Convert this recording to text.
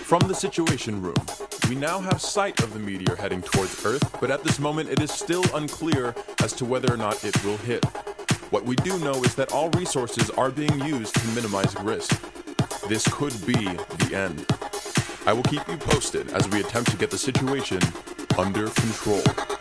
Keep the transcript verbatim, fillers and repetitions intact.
From the Situation Room, we now have sight of the meteor heading towards Earth, but at this moment it is still unclear as to whether or not it will hit. What we do know is that all resources are being used to minimize risk. This could be the end. I will keep you posted as we attempt to get the situation under control.